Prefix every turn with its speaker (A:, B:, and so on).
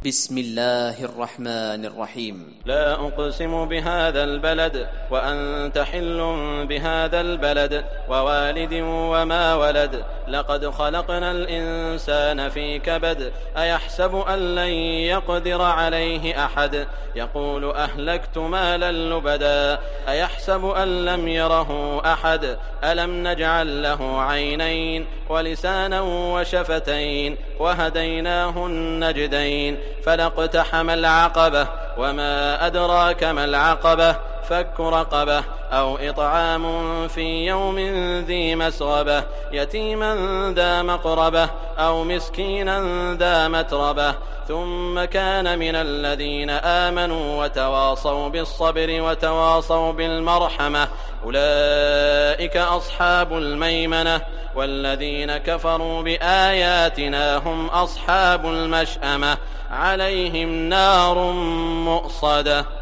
A: بسم الله الرحمن الرحيم.
B: لا أقسم بهذا البلد وأنت حل بهذا البلد ووالد وما ولد لقد خلقنا الإنسان في كبد أيحسب أن لن يقدر عليه أحد يقول أهلكت مالا لبدا أيحسب أن لم يره أحد ألم نجعل له عينين ولسانا وشفتين وهديناه النجدين فلاقتحم العقبة وما أدراك ما العقبة فك رقبة أو إطعام في يوم ذي مسغبة يتيما ذا مقربة أو مسكينا ذا متربة ثم كان من الذين آمنوا وتواصوا بالصبر وتواصوا بالمرحمة أولئك أصحاب الميمنة والذين كفروا بآياتنا هم أصحاب المشأمة عليهم نار مؤصدة.